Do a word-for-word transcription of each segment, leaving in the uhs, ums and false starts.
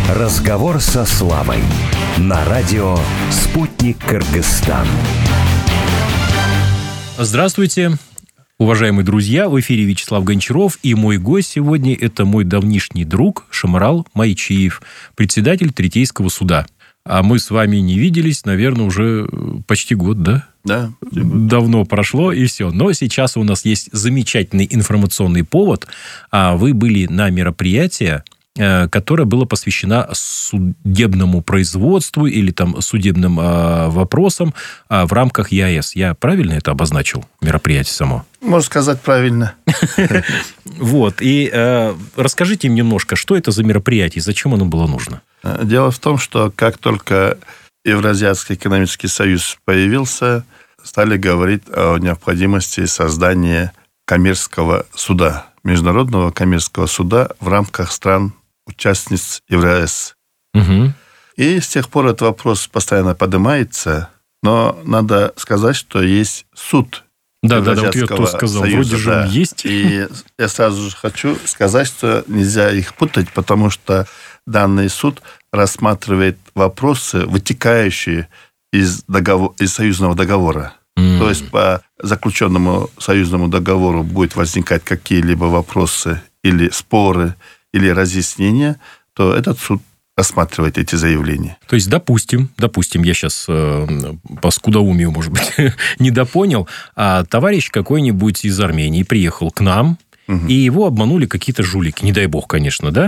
Разговор со Славой. На радио «Спутник Кыргызстан». Здравствуйте, уважаемые друзья. В эфире Вячеслав Гончаров. И мой гость сегодня – это мой давнишний друг Шамарал Майчиев, председатель Третейского суда. А мы с вами не виделись, наверное, уже почти год, да? Да. Давно прошло, и все. Но сейчас у нас есть замечательный информационный повод. Вы были на мероприятии, которое было посвящено судебному производству или там судебным вопросам в рамках ЕАЭС. Я правильно это обозначил, мероприятие само? Можно сказать правильно. Вот. И э, расскажите им немножко, что это за мероприятие, зачем оно было нужно? Дело в том, что как только Евразийский экономический союз появился, стали говорить о необходимости создания коммерческого суда, международного коммерческого суда в рамках стран-участниц ЕАЭС. Угу. И с тех пор этот вопрос постоянно поднимается, но надо сказать, что есть суд Да, да, да, вот я тоже сказал, Союза, вроде же да. он есть. И я сразу же хочу сказать, что нельзя их путать, потому что данный суд рассматривает вопросы, вытекающие из, договор... из союзного договора. Mm. То есть по заключенному союзному договору будут возникать какие-либо вопросы или споры, или разъяснения, то этот суд рассматривать эти заявления. То есть, допустим, допустим, я сейчас э, по скудоумию, может быть, недопонял, а товарищ какой-нибудь из Армении приехал к нам, угу. и его обманули какие-то жулики, не дай бог, конечно, да?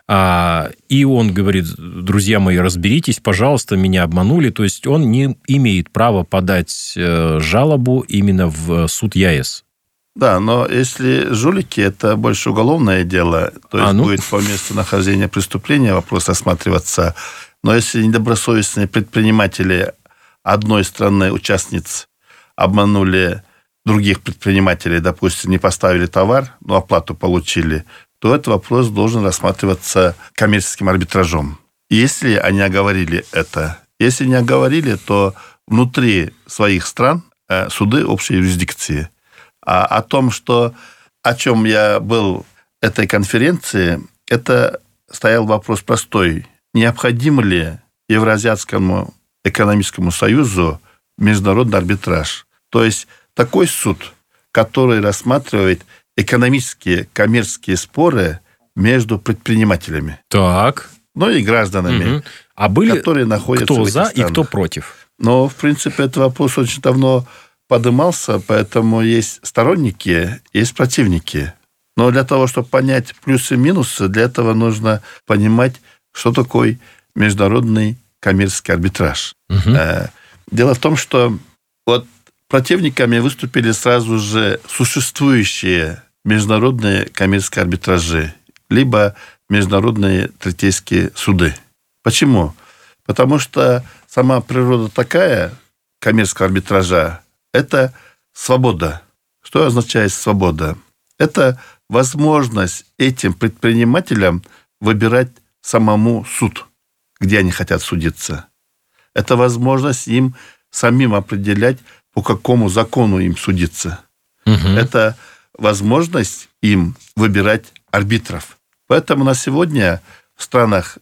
А, и он говорит: друзья мои, разберитесь, пожалуйста, меня обманули. То есть, он не имеет права подать э, жалобу именно в суд ЕАЭС. Да, но если жулики, это больше уголовное дело, то есть а, ну... будет по месту нахождения преступления вопрос рассматриваться. Но если недобросовестные предприниматели одной страны, участниц, обманули других предпринимателей, допустим, не поставили товар, но оплату получили, то этот вопрос должен рассматриваться коммерческим арбитражом. Если они оговорили это, если не оговорили, то внутри своих стран суды общей юрисдикции. А о том, что, о чем я был этой конференции, это стоял вопрос простой. Необходим ли Евразийскому экономическому союзу международный арбитраж? То есть такой суд, который рассматривает экономические, коммерческие споры между предпринимателями. Так. Ну и гражданами, угу. А были которые находятся кто в этих за странах. И кто против? Но, в принципе, этот вопрос очень давно поднимался, поэтому есть сторонники, есть противники. Но для того, чтобы понять плюсы и минусы, для этого нужно понимать, что такое международный коммерческий арбитраж. Угу. Дело в том, что вот противниками выступили сразу же существующие международные коммерческие арбитражи, либо международные третейские суды. Почему? Потому что сама природа такая коммерческого арбитража, это свобода. Что означает свобода? Это возможность этим предпринимателям выбирать самому суд, где они хотят судиться. Это возможность им самим определять, по какому закону им судиться. Угу. Это возможность им выбирать арбитров. Поэтому на сегодня в странах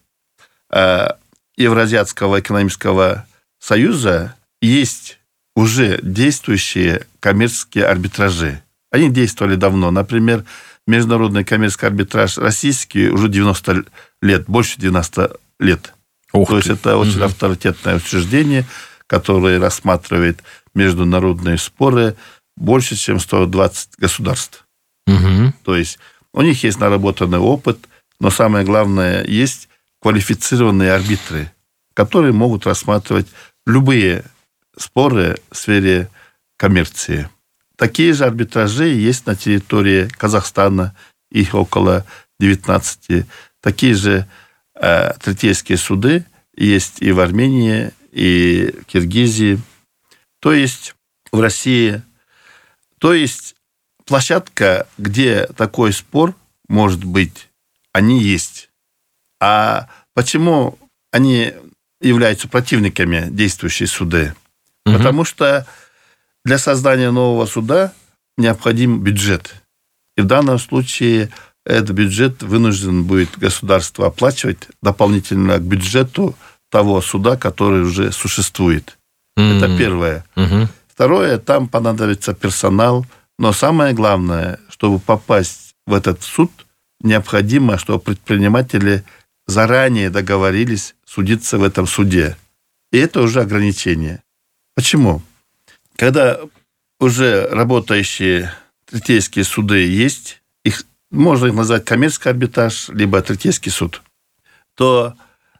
э, Евразийского экономического союза есть уже действующие коммерческие арбитражи. Они действовали давно. Например, международный коммерческий арбитраж российский уже девяносто лет, больше девяноста лет. Ух То ты. есть это очень угу. авторитетное учреждение, которое рассматривает международные споры больше, чем сто двадцать государств. Угу. То есть у них есть наработанный опыт, но самое главное, есть квалифицированные арбитры, которые могут рассматривать любые споры в сфере коммерции. Такие же арбитражи есть на территории Казахстана, их около девятнадцати. Такие же э, третейские суды есть и в Армении, и в Киргизии, то есть в России. То есть площадка, где такой спор может быть, они есть. А почему они являются противниками действующей суды? Угу. Потому что для создания нового суда необходим бюджет. И в данном случае этот бюджет вынужден будет государство оплачивать дополнительно к бюджету того суда, который уже существует. Mm-hmm. Это первое. Mm-hmm. Второе, там понадобится персонал. Но самое главное, чтобы попасть в этот суд, необходимо, чтобы предприниматели заранее договорились судиться в этом суде. И это уже ограничение. Почему? Когда уже работающие третейские суды есть, их можно их назвать коммерческий арбитраж, либо третейский суд, то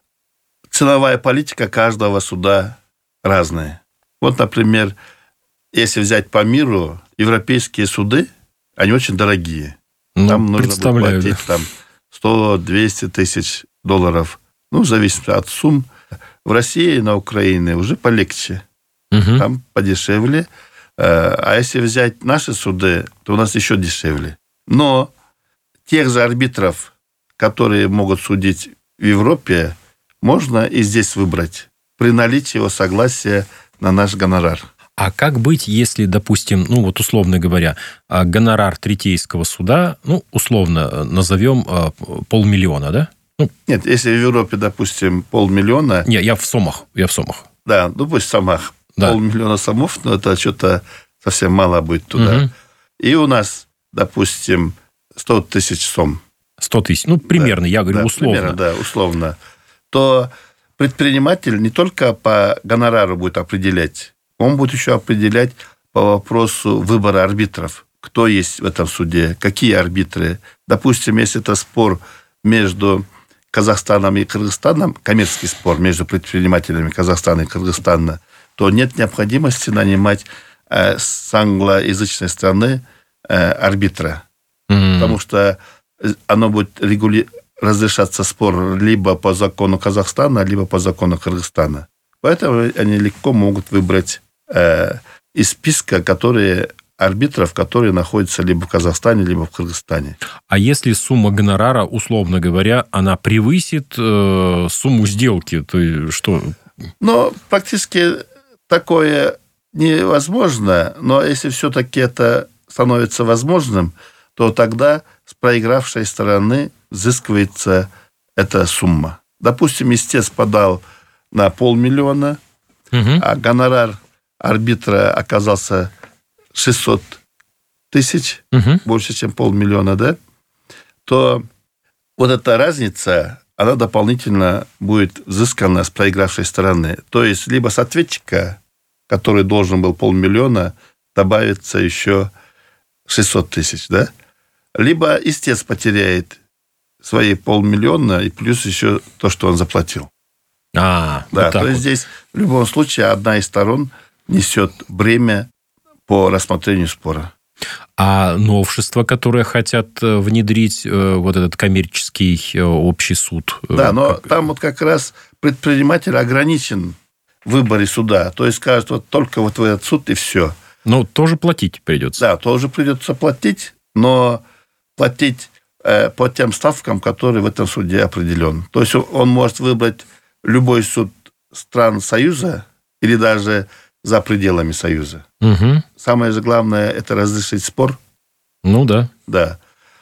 ценовая политика каждого суда разная. Вот, например, если взять по миру, европейские суды, они очень дорогие. Ну, там нужно будет платить там, сто-двести тысяч долларов. Ну, зависит от сумм. В России, на Украине уже полегче. Угу. Там подешевле. А если взять наши суды, то у нас еще дешевле. Но тех же арбитров, которые могут судить в Европе, можно и здесь выбрать при наличии его согласия на наш гонорар. А как быть, если, допустим, ну вот условно говоря, гонорар третейского суда, ну, условно назовем полмиллиона, да? Ну, нет, если в Европе, допустим, полмиллиона... Не, я в сомах, я в сомах. Да, ну пусть в сомах. Да. Полмиллиона сомов, но это что-то совсем мало будет туда. Угу. И у нас, допустим, сто тысяч сом. сто тысяч, ну, примерно, да, я говорю, да, условно. Примерно, да, условно. То предприниматель не только по гонорару будет определять, он будет еще определять по вопросу выбора арбитров. Кто есть в этом суде, какие арбитры. Допустим, если это спор между Казахстаном и Кыргызстаном, коммерческий спор между предпринимателями Казахстана и Кыргызстана, то нет необходимости нанимать э, с англоязычной страны э, арбитра. Mm-hmm. Потому что оно будет регули... разрешаться спор либо по закону Казахстана, либо по закону Кыргызстана. Поэтому они легко могут выбрать э, из списка, которые, арбитров, которые находятся либо в Казахстане, либо в Кыргызстане. А если сумма гонорара, условно говоря, она превысит э, сумму сделки, то что? Ну, практически такое невозможно, но если все-таки это становится возможным, то тогда с проигравшей стороны взыскивается эта сумма. Допустим, истец подал на полмиллиона, угу. а гонорар арбитра оказался шестьсот тысяч, угу. больше, чем полмиллиона, да, то вот эта разница, она дополнительно будет взыскана с проигравшей стороны. То есть, либо с ответчика, который должен был полмиллиона, добавится еще шестьсот тысяч, да, либо истец потеряет свои полмиллиона и плюс еще то, что он заплатил. А, да, вот так то есть вот. Здесь в любом случае одна из сторон несет бремя по рассмотрению спора. А новшества, которые хотят внедрить вот этот коммерческий общий суд? Да, но как... там вот как раз предприниматель ограничен в выборе суда. То есть скажет, вот только вот в этот суд и все. Но тоже платить придется. Да, тоже придется платить, но платить э, по тем ставкам, которые в этом суде определен. То есть он может выбрать любой суд стран Союза или даже за пределами Союза. Угу. Самое же главное – это разрешить спор. Ну да. Да.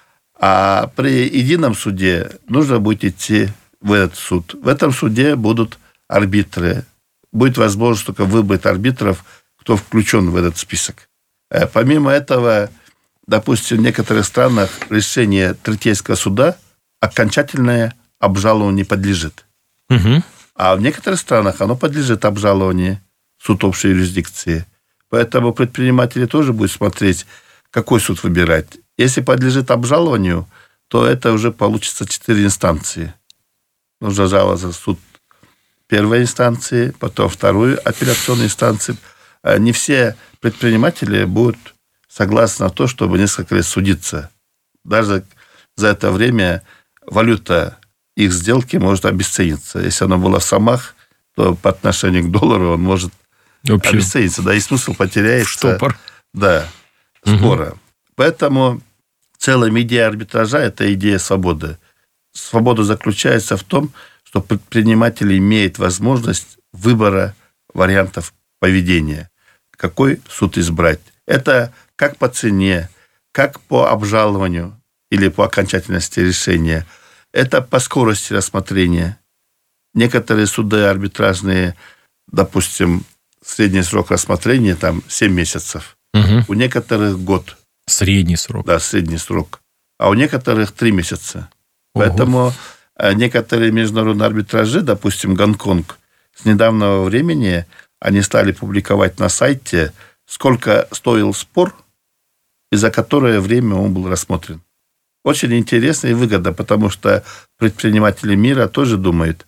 А при едином суде нужно будет идти в этот суд. В этом суде будут арбитры. Будет возможность только выбрать арбитров, кто включен в этот список. Помимо этого, допустим, в некоторых странах решение третейского суда окончательное обжалованию не подлежит. Угу. А в некоторых странах оно подлежит обжалованию, суд общей юрисдикции. Поэтому предприниматели тоже будут смотреть, какой суд выбирать. Если подлежит обжалованию, то это уже получится четыре инстанции. Нужно жаловаться в суд первой инстанции, потом вторую апелляционную инстанцию. Не все предприниматели будут согласны на то, чтобы несколько лет судиться. Даже за это время валюта их сделки может обесцениться. Если она была в сомах, то по отношению к доллару он может Вообще. обесцениться. Да, и смысл потеряется. Штопор. Да, спора. Угу. Поэтому целая идея арбитража – это идея свободы. Свобода заключается в том, что предприниматель имеет возможность выбора вариантов поведения. Какой суд избрать? Это как по цене, как по обжалованию. или по окончательности решения. Это по скорости рассмотрения. Некоторые суды арбитражные, допустим, средний срок рассмотрения там семь месяцев. Угу. У некоторых год. Средний срок. Да, средний срок. А у некоторых три месяца. Ого. Поэтому некоторые международные арбитражи, допустим, Гонконг, с недавнего времени они стали публиковать на сайте, сколько стоил спор, и за которое время он был рассмотрен. Очень интересно и выгодно, потому что предприниматели мира тоже думают,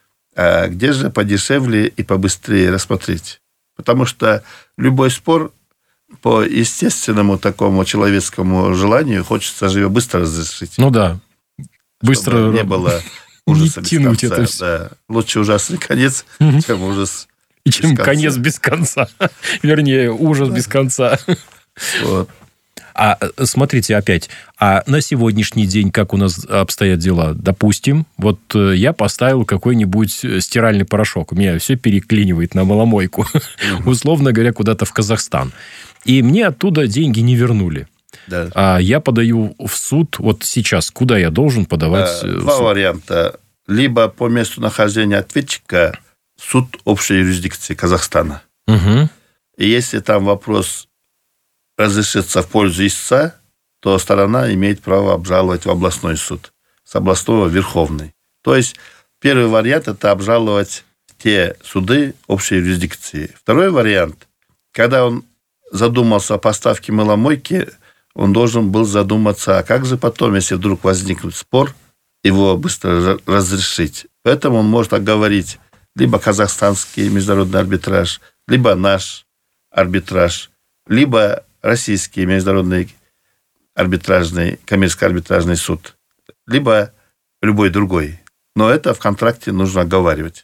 а где же подешевле и побыстрее рассмотреть. Потому что любой спор по естественному такому человеческому желанию хочется же его быстро разрешить. Ну да. Быстро Чтобы не было ужаса не без тянуть конца. это все. Да. Лучше ужасный конец, чем ужас И без чем конца. конец без конца. Вернее, ужас без конца. Вот. А смотрите опять, а на сегодняшний день как у нас обстоят дела? Допустим, вот я поставил какой-нибудь стиральный порошок, у меня все переклинивает на маломойку, условно говоря, куда-то в Казахстан. И мне оттуда деньги не вернули. Да. А я подаю в суд. Вот сейчас куда я должен подавать? Два в суд? варианта. Либо по месту нахождения ответчика суд общей юрисдикции Казахстана. Угу. И если там вопрос разрешится в пользу истца, то сторона имеет право обжаловать в областной суд. С областного в Верховный. То есть, первый вариант – это обжаловать те суды общей юрисдикции. Второй вариант – когда он задумался о поставке мыломойки, он должен был задуматься, а как же потом, если вдруг возникнет спор, его быстро разрешить. Поэтому он может оговорить либо казахстанский международный арбитраж, либо наш арбитраж, либо российский международный арбитражный, коммерческо-арбитражный суд, либо любой другой. Но это в контракте нужно оговаривать.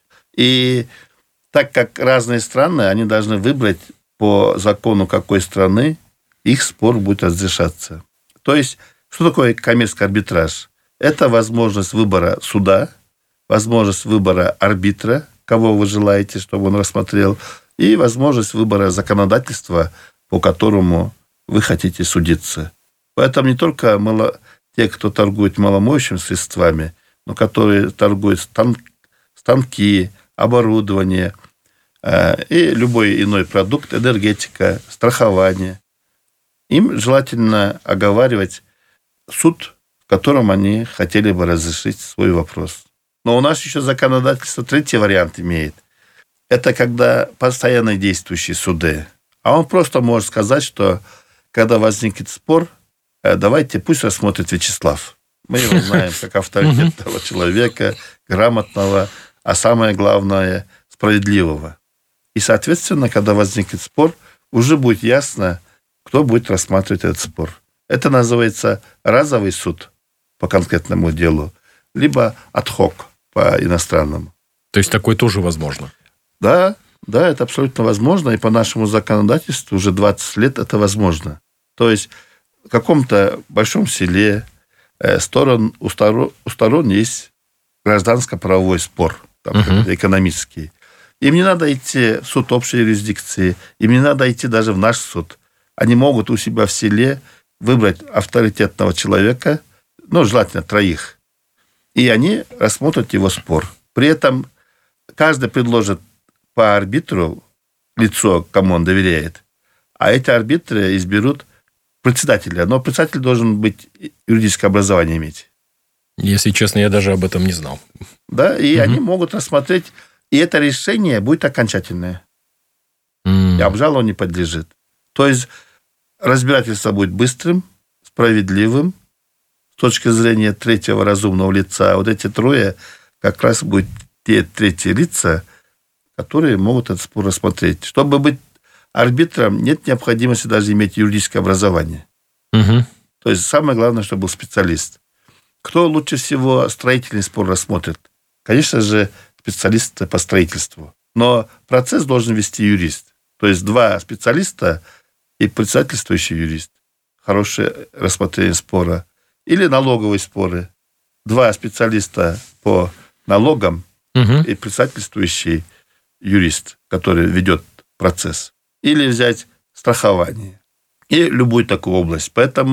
И так как разные страны, они должны выбрать по закону какой страны их спор будет разрешаться. То есть, что такое коммерческий арбитраж? Это возможность выбора суда, возможность выбора арбитра, кого вы желаете, чтобы он рассмотрел, и возможность выбора законодательства, по которому вы хотите судиться. Поэтому не только мало... те, кто торгует маломоющими средствами, но которые торгуют стан... станки, оборудование э, и любой иной продукт, энергетика, страхование. Им желательно оговаривать суд, в котором они хотели бы разрешить свой вопрос. Но у нас еще законодательство третий вариант имеет. Это когда постоянно действующие суды. А он просто может сказать, что когда возникнет спор, давайте пусть рассмотрит Вячеслав. Мы его знаем как авторитетного человека, грамотного, а самое главное, справедливого. И, соответственно, когда возникнет спор, уже будет ясно, кто будет рассматривать этот спор. Это называется разовый суд по конкретному делу, либо ad-hoc по иностранному. То есть, такое тоже возможно? Да, да, это абсолютно возможно, и по нашему законодательству уже двадцать лет это возможно. То есть, в каком-то большом селе э, сторон, у, сторон, у сторон есть гражданско-правовой спор, там, uh-huh. экономический. Им не надо идти в суд общей юрисдикции, им не надо идти даже в наш суд. Они могут у себя в селе выбрать авторитетного человека, ну, желательно троих, и они рассмотрят его спор. При этом каждый предложит по арбитру лицо, кому он доверяет, а эти арбитры изберут председателя. Но председатель должен быть юридическое образование иметь. Если честно, я даже об этом не знал. Да, и угу. они могут рассмотреть, и это решение будет окончательное. Mm. И обжалованию не подлежит. То есть разбирательство будет быстрым, справедливым, с точки зрения третьего разумного лица. Вот эти трое как раз будут те третьи лица, которые могут этот спор рассмотреть. Чтобы быть арбитром, нет необходимости даже иметь юридическое образование. Угу. То есть самое главное, чтобы был специалист. Кто лучше всего строительный спор рассмотрит? Конечно же, специалисты по строительству. Но процесс должен вести юрист. То есть два специалиста и председательствующий юрист. Хорошее рассмотрение спора. Или налоговые споры. Два специалиста по налогам угу. и председательствующий юрист, который ведет процесс. Или взять страхование. И любую такую область. Поэтому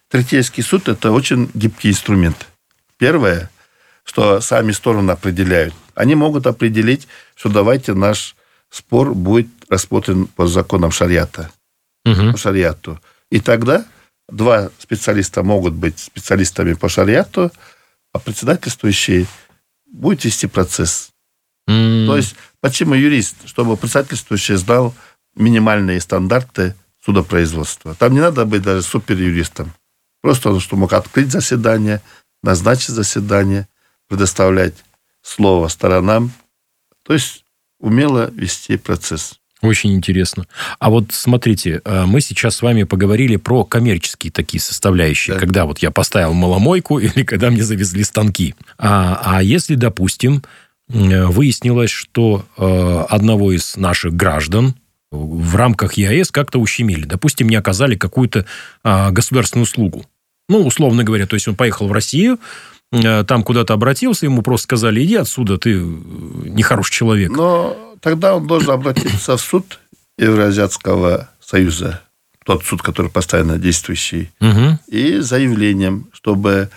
третейский суд – это очень гибкий инструмент. Первое, что сами стороны определяют. Они могут определить, что давайте наш спор будет рассмотрен по законам шариата. Угу. По шариату. И тогда два специалиста могут быть специалистами по шариату, а председательствующий будет вести процесс. Mm. То есть, почему юрист? Чтобы председательствующий знал минимальные стандарты судопроизводства. Там не надо быть даже суперюристом. Просто он что мог открыть заседание, назначить заседание, предоставлять слово сторонам. То есть, умело вести процесс. Очень интересно. А вот смотрите, мы сейчас с вами поговорили про коммерческие такие составляющие, да. Когда вот я поставил маломойку или когда мне завезли станки. А, а если, допустим, выяснилось, что одного из наших граждан в рамках ЕАЭС как-то ущемили, допустим, не оказали какую-то государственную услугу. Ну, условно говоря, то есть он поехал в Россию, там куда-то обратился, ему просто сказали, иди отсюда, ты нехороший человек. Но тогда он должен обратиться в суд Евразиатского союза, тот суд, который постоянно действующий, угу. И заявлением, чтобы,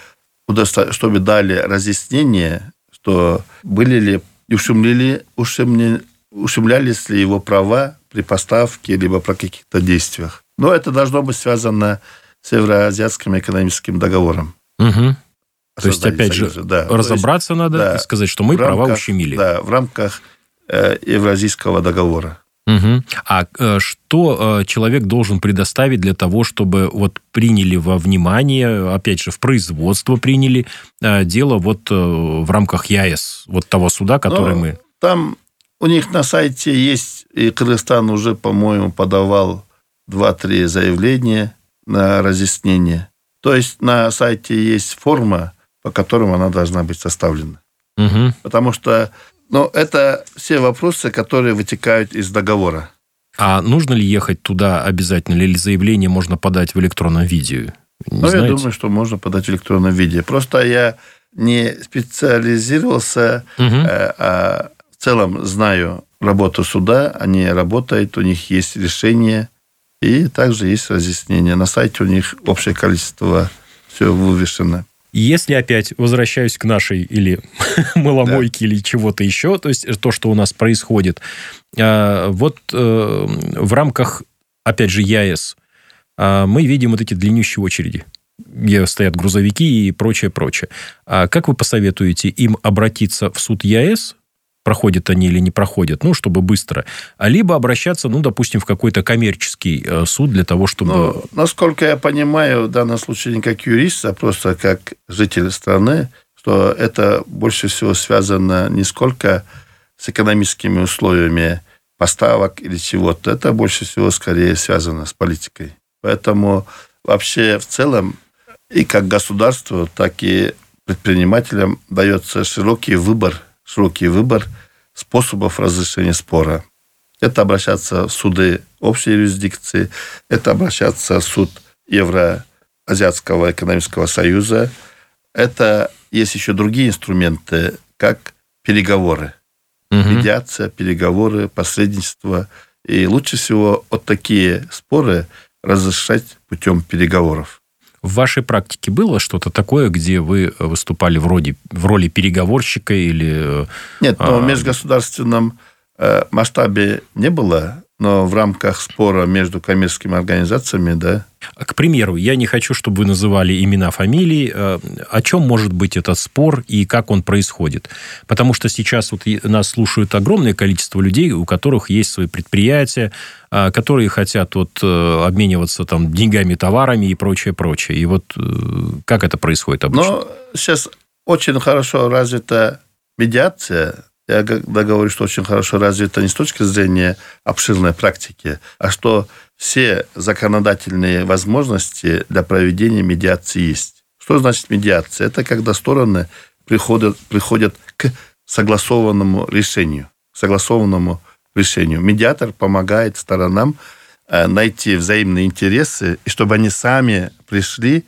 чтобы дали разъяснение, что были ли, ущемляли, ущемля, ущемлялись ли его права при поставке, либо при каких-то действиях. Но это должно быть связано с Евразиатским экономическим договором. Угу. То есть, опять союза, же, да. разобраться есть, надо да, и сказать, что мы рамках, права ущемили. Да, в рамках э, Евразийского договора. Угу. А э, что э, человек должен предоставить для того, чтобы вот приняли во внимание, опять же, в производство приняли э, дело вот э, в рамках ЕАЭС, вот того суда, который Но мы... Там у них на сайте есть, и Кыргызстан уже, по-моему, подавал два-три заявления на разъяснение. То есть, на сайте есть форма, по которым она должна быть составлена. Угу. Потому что ну, это все вопросы, которые вытекают из договора. А нужно ли ехать туда обязательно, или заявление можно подать в электронном виде? Не ну, знаете? Я думаю, что можно подать в электронном виде. Просто я не специализировался, угу. а в целом знаю работу суда, они работают, у них есть решение, и также есть разъяснение. На сайте у них общее количество все вывешено. Если опять возвращаюсь к нашей или маломойке, да. или чего-то еще, то есть то, что у нас происходит, вот в рамках, опять же, ЕАЭС мы видим вот эти длиннющие очереди, где стоят грузовики и прочее, прочее. Как вы посоветуете им обратиться в суд ЕАЭС, проходят они или не проходят, ну, чтобы быстро, а либо обращаться, ну, допустим, в какой-то коммерческий суд для того, чтобы... Ну, насколько я понимаю, в данном случае не как юрист, а просто как житель страны, что это больше всего связано не сколько с экономическими условиями поставок или чего-то, это больше всего скорее связано с политикой. Поэтому вообще в целом и как государству, так и предпринимателям дается широкий выбор широкий выбор способов разрешения спора. Это обращаться в суды общей юрисдикции, это обращаться в суд Евразиатского экономического союза. Это есть еще другие инструменты, как переговоры. Угу. Медиация, переговоры, посредничество. И лучше всего вот такие споры разрешать путем переговоров. В вашей практике было что-то такое, где вы выступали вроде, в роли переговорщика или... Нет, но в межгосударственном масштабе не было, но в рамках спора между коммерческими организациями, да. К примеру, я не хочу, чтобы вы называли имена, фамилии. О чем может быть этот спор и как он происходит? Потому что сейчас вот нас слушают огромное количество людей, у которых есть свои предприятия, которые хотят вот обмениваться там деньгами, товарами и прочее, прочее. И вот как это происходит обычно? Но сейчас очень хорошо развита медиация. Я когда говорю, что очень хорошо развита не с точки зрения обширной практики, а что все законодательные возможности для проведения медиации есть. Что значит медиация? Это когда стороны приходят, приходят к согласованному решению. Согласованному решению. Медиатор помогает сторонам найти взаимные интересы, и чтобы они сами пришли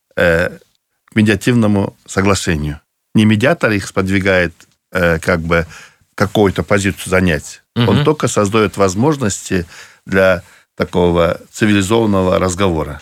к медиативному соглашению. Не медиатор их сподвигает как бы какую-то позицию занять. Угу. Он только создает возможности для такого цивилизованного разговора.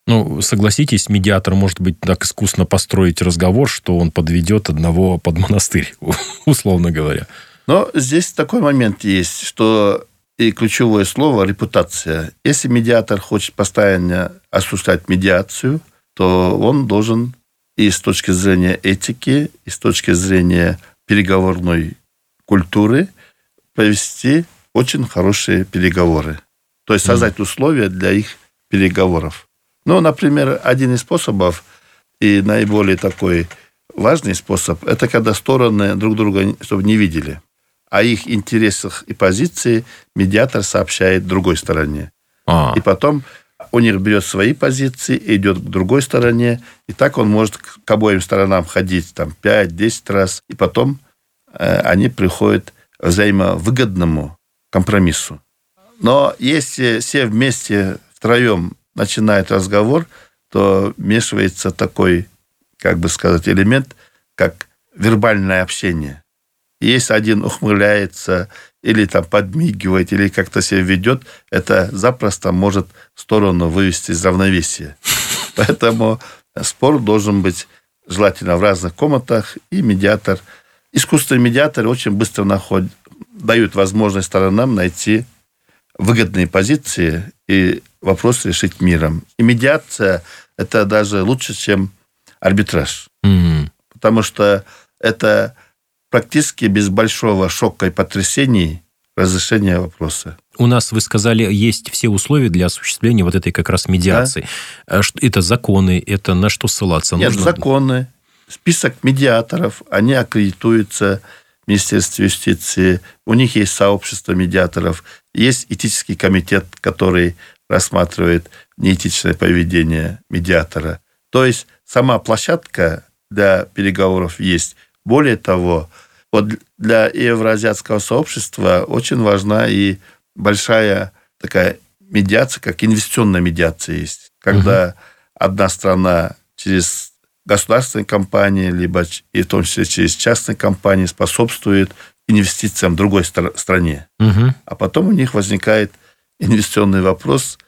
Ну, согласитесь, медиатор может быть так искусно построить разговор, что он подведет одного под монастырь, условно говоря. Но здесь такой момент есть, что и ключевое слово – репутация. Если медиатор хочет постоянно осуществлять медиацию, то он должен и с точки зрения этики, и с точки зрения переговорной культуры провести очень хорошие переговоры. То есть создать mm. условия для их переговоров. Ну, например, один из способов, и наиболее такой важный способ, это когда стороны друг друга чтобы не видели. О их интересах и позиции медиатор сообщает другой стороне. А. И потом у них берет свои позиции, идет к другой стороне, и так он может к обоим сторонам ходить там, пять-десять раз, и потом э, они приходят к взаимовыгодному компромиссу. Но если все вместе, втроем начинают разговор, то вмешивается такой, как бы сказать, элемент, как вербальное общение. Если один ухмыляется, или там подмигивает, или как-то себя ведет, это запросто может сторону вывести из равновесия. Поэтому спор должен быть желательно в разных комнатах, и медиатор. Искусственные медиаторы очень быстро находят, дают возможность сторонам найти выгодные позиции и вопрос решить миром. И медиация – это даже лучше, чем арбитраж. Mm-hmm. Потому что это практически без большого шока и потрясений разрешение вопроса. У нас, вы сказали, есть все условия для осуществления вот этой как раз медиации. Да? Это законы, это на что ссылаться? Нет, нужно? Законы, список медиаторов, они аккредитуются в Министерстве юстиции, у них есть сообщество медиаторов, есть этический комитет, который рассматривает неэтичное поведение медиатора. То есть сама площадка для переговоров есть. Более того, вот для евроазиатского сообщества очень важна и большая такая медиация, как инвестиционная медиация есть. Когда угу. одна страна через государственные компании, либо и в том числе через частные компании способствует инвестициям в другой стра- стране. Угу. А потом у них возникает инвестиционный вопрос,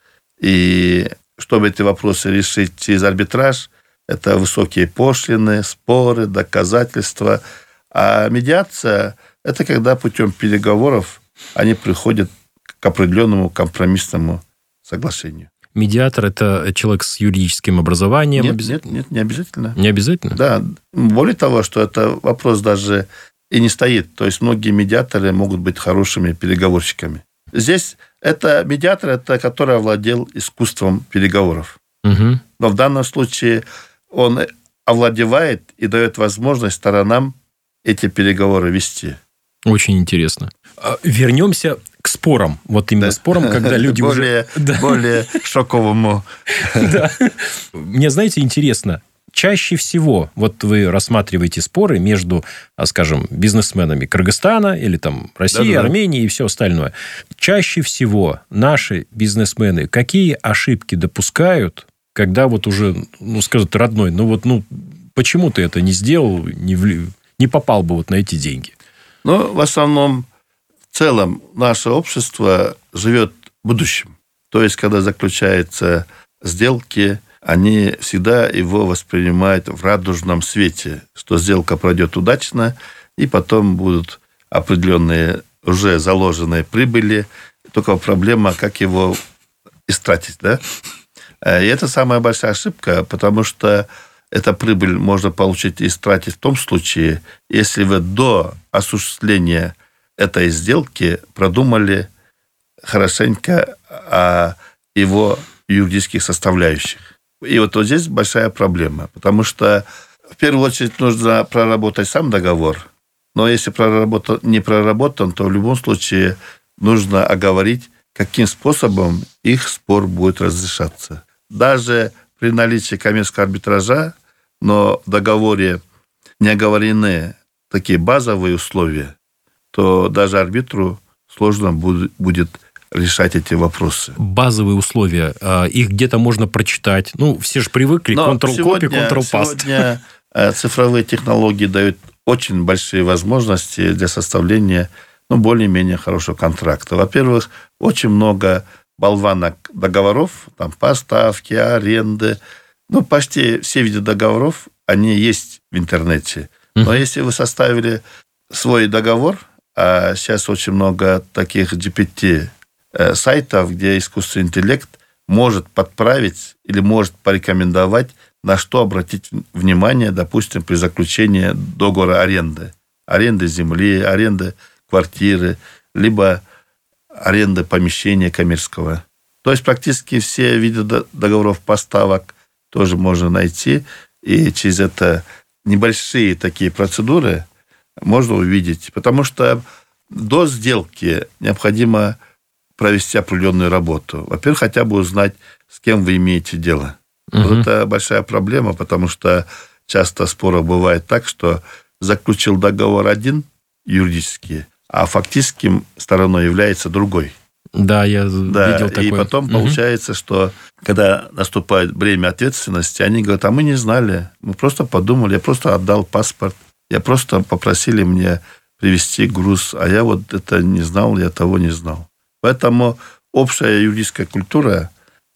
и чтобы эти вопросы решить через арбитраж, это высокие пошлины, споры, доказательства. А медиация – это когда путем переговоров они приходят к определенному компромиссному соглашению. Медиатор – это человек с юридическим образованием? Нет, нет, нет, не обязательно. Не обязательно? Да. Более того, что это вопрос даже и не стоит. То есть многие медиаторы могут быть хорошими переговорщиками. Здесь это медиатор, это который овладел искусством переговоров. Угу. Но в данном случае он овладевает и дает возможность сторонам эти переговоры вести. Очень интересно. Вернемся к спорам. Вот именно да. спорам, когда люди более, уже... Более шоковому. Да. Мне, знаете, интересно, чаще всего вот вы рассматриваете споры между, скажем, бизнесменами Кыргызстана или там России, да, да. Армении и все остальное. Чаще всего наши бизнесмены какие ошибки допускают, когда вот уже, ну, скажут, родной, ну вот, ну, почему ты это не сделал, не, в... не попал бы вот на эти деньги? Ну, в основном, в целом, наше общество живет будущим. То есть, когда заключаются сделки, они всегда его воспринимают в радужном свете, что сделка пройдет удачно, и потом будут определенные уже заложенные прибыли. Только проблема, как его истратить, да? И это самая большая ошибка, потому что эту прибыль можно получить и истратить в том случае, если вы до осуществления этой сделки продумали хорошенько о его юридических составляющих. И вот, вот здесь большая проблема, потому что в первую очередь нужно проработать сам договор, но если проработан, не проработан, то в любом случае нужно оговорить, каким способом их спор будет разрешаться. Даже при наличии коммерческого арбитража, но в договоре не оговорены такие базовые условия, то даже арбитру сложно будет решать эти вопросы. Базовые условия, их где-то можно прочитать. Ну, все же привыкли, Ctrl-copy, Ctrl-paste. Сегодня цифровые технологии дают очень большие возможности для составления, ну, более-менее хорошего контракта. Во-первых, очень много болванок договоров, там, поставки, аренды. Ну, почти все виды договоров, они есть в интернете. Но mm-hmm. если вы составили свой договор, а сейчас очень много таких джи пи ти-сайтов, где искусственный интеллект может подправить или может порекомендовать, на что обратить внимание, допустим, при заключении договора аренды. Аренды земли, аренды квартиры, либо аренды помещения коммерческого. То есть практически все виды договоров поставок тоже можно найти, и через это небольшие такие процедуры можно увидеть. Потому что до сделки необходимо провести определенную работу. Во-первых, хотя бы узнать, с кем вы имеете дело. Угу. Вот это большая проблема, потому что часто споры бывает так, что заключил договор один юридический, а фактическим стороной является другой. Да, я да, видел такое. И потом угу. получается, что когда наступает время ответственности, они говорят, а мы не знали, мы просто подумали, я просто отдал паспорт, я просто попросили мне привезти груз, а я вот это не знал, я того не знал. Поэтому общая юридическая культура,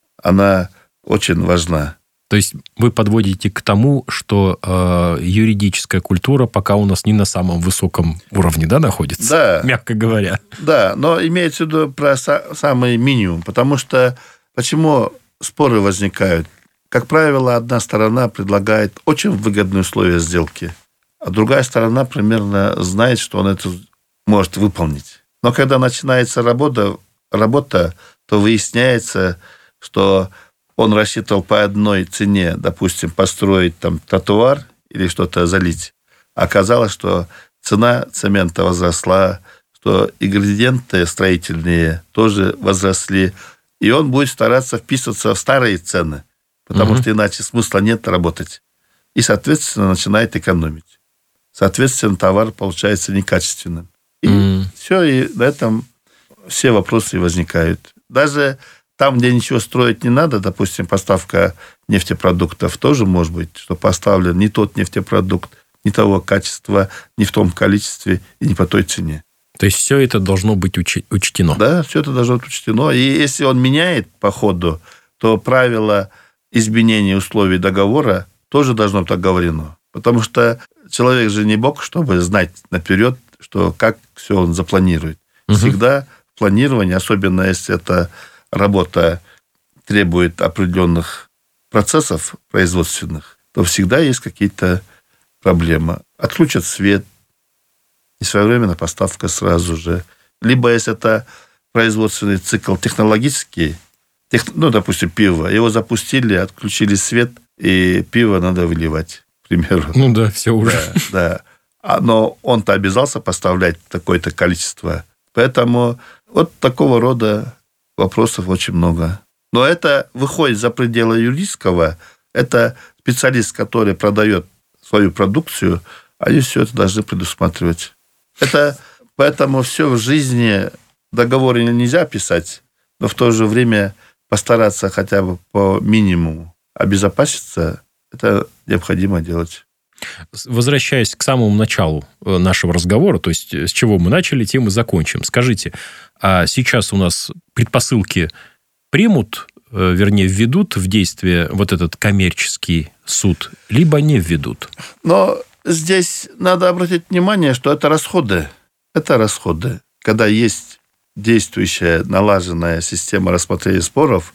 она очень важна. То есть вы подводите к тому, что э, юридическая культура пока у нас не на самом высоком уровне, да, находится? Да. Мягко говоря. Да, но имеется в виду про са- самый минимум. Потому что почему споры возникают? Как правило, одна сторона предлагает очень выгодные условия сделки, а другая сторона примерно знает, что он это может выполнить. Но когда начинается работа, работа, то выясняется, что он рассчитывал по одной цене, допустим, построить там тротуар или что-то залить. Оказалось, что цена цемента возросла, что ингредиенты строительные тоже возросли. И он будет стараться вписываться в старые цены, потому mm-hmm. что иначе смысла нет работать. И, соответственно, начинает экономить. Соответственно, товар получается некачественным. И mm-hmm. все, и на этом все вопросы возникают. Даже там, где ничего строить не надо, допустим, поставка нефтепродуктов тоже может быть, что поставлен не тот нефтепродукт, не того качества, не в том количестве и не по той цене. То есть все это должно быть уч- учтено? Да, все это должно быть учтено. И если он меняет по ходу, то правило изменения условий договора тоже должно быть оговорено. Потому что человек же не бог, чтобы знать наперед, что как все он запланирует. Угу. Всегда планирование, особенно если это работа требует определенных процессов производственных, то всегда есть какие-то проблемы. Отключат свет, несвоевременная поставка сразу же. Либо если это производственный цикл технологический, тех, ну, допустим, пиво, его запустили, отключили свет, и пиво надо выливать, к примеру. Ну да, все уже. Да, да. Но он-то обязался поставлять такое-то количество. Поэтому вот такого рода вопросов очень много. Но это выходит за пределы юридического. Это специалист, который продает свою продукцию, они все это должны предусматривать. Это, поэтому все в жизни договоры нельзя писать, но в то же время постараться хотя бы по минимуму обезопаситься, это необходимо делать. Возвращаясь к самому началу нашего разговора, то есть с чего мы начали, тем мы закончим. Скажите, а сейчас у нас предпосылки примут, вернее, введут в действие вот этот коммерческий суд, либо не введут? Но здесь надо обратить внимание, что это расходы. Это расходы. Когда есть действующая, налаженная система рассмотрения споров,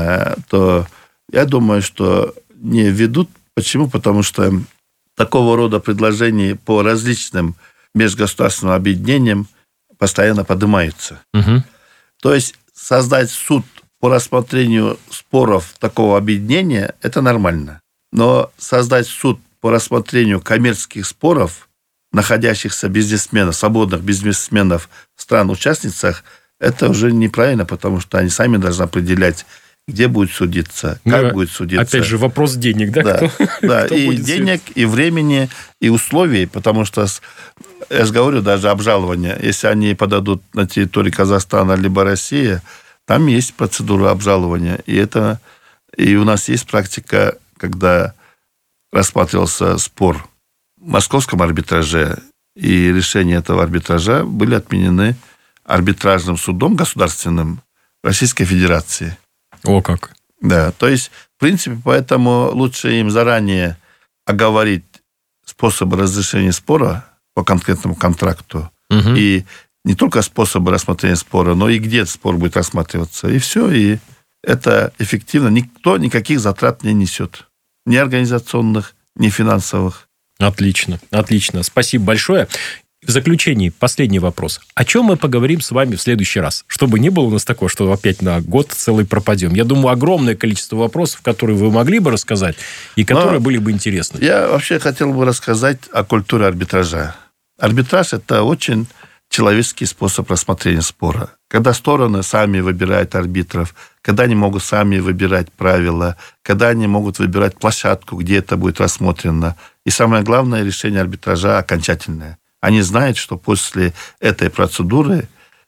то я думаю, что не введут. Почему? Потому что такого рода предложения по различным межгосударственным объединениям постоянно поднимаются. Угу. То есть создать суд по рассмотрению споров такого объединения – это нормально. Но создать суд по рассмотрению коммерческих споров, находящихся бизнесменов, свободных бизнесменов в стран-участницах, это уже неправильно, потому что они сами должны определять, где будет судиться, как ну, будет судиться. Опять же, вопрос денег, да? Да, кто, да. кто и денег, судить? И времени, и условий, потому что, я же говорю, даже обжалование, если они подадут на территории Казахстана либо России, там есть процедура обжалования. И, это, и у нас есть практика, когда рассматривался спор в московском арбитраже, и решения этого арбитража были отменены арбитражным судом государственным Российской Федерации. О, как. Да, то есть, в принципе, поэтому лучше им заранее оговорить способы разрешения спора по конкретному контракту. Угу. И не только способы рассмотрения спора, но и где спор будет рассматриваться. И все, и это эффективно. Никто никаких затрат не несет. Ни организационных, ни финансовых. Отлично, отлично. Спасибо большое. В заключении последний вопрос. О чем мы поговорим с вами в следующий раз? Чтобы не было у нас такого, что опять на год целый пропадем. Я думаю, огромное количество вопросов, которые вы могли бы рассказать и которые Но были бы интересны. Я вообще хотел бы рассказать о культуре арбитража. Арбитраж – это очень человеческий способ рассмотрения спора. Когда стороны сами выбирают арбитров, когда они могут сами выбирать правила, когда они могут выбирать площадку, где это будет рассмотрено. И самое главное, решение арбитража окончательное. Они знают, что после этой процедуры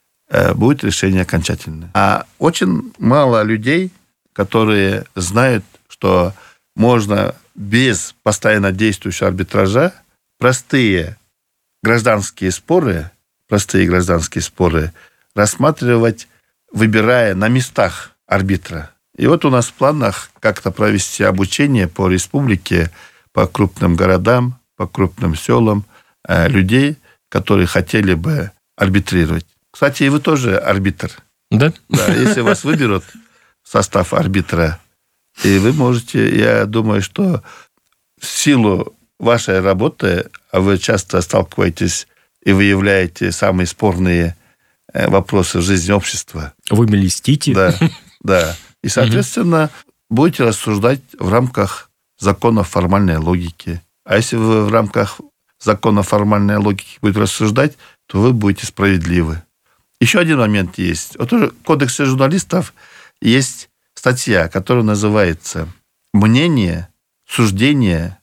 э, будет решение окончательное. А очень мало людей, которые знают, что можно без постоянно действующего арбитража простые гражданские споры, простые гражданские споры рассматривать, выбирая на местах арбитра. И вот у нас в планах как-то провести обучение по республике, по крупным городам, по крупным селам, людей, которые хотели бы арбитрировать. Кстати, и вы тоже арбитр. Да? Да, если вас выберут в состав арбитра, и вы можете, я думаю, что в силу вашей работы, а вы часто сталкиваетесь и выявляете самые спорные вопросы в жизни общества. Вы мне льстите. Да, да. И, соответственно, будете рассуждать в рамках законов формальной логики. А если вы в рамках закона формальной логики будете рассуждать, то вы будете справедливы. Еще один момент есть. Вот в Кодексе журналистов есть статья, которая называется «Мнение, суждение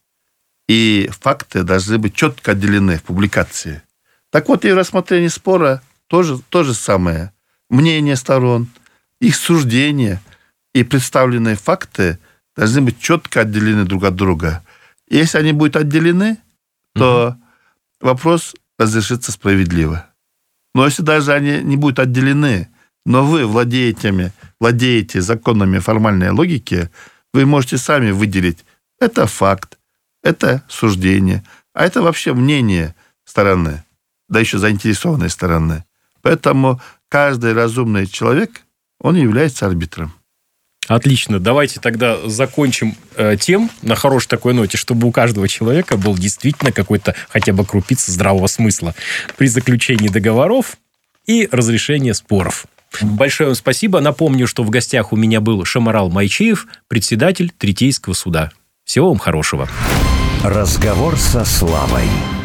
и факты должны быть четко отделены в публикации». Так вот, и в рассмотрении спора тоже то же самое. Мнение сторон, их суждения и представленные факты должны быть четко отделены друг от друга. И если они будут отделены, то mm-hmm. вопрос разрешится справедливо. Но если даже они не будут отделены, но вы владеете, владеете законами формальной логики, вы можете сами выделить, это факт, это суждение, а это вообще мнение стороны, да еще заинтересованной стороны. Поэтому каждый разумный человек, он является арбитром. Отлично. Давайте тогда закончим э, тем на хорошей такой ноте, чтобы у каждого человека был действительно какой-то хотя бы крупица здравого смысла при заключении договоров и разрешении споров. Большое вам спасибо. Напомню, что в гостях у меня был Шамарал Майчиев, председатель Третейского суда. Всего вам хорошего. Разговор со Славой.